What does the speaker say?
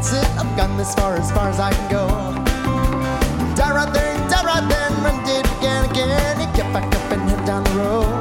that's it, I've gone this far as I can go. Die right there, run, did it again. You get back up and head down the road.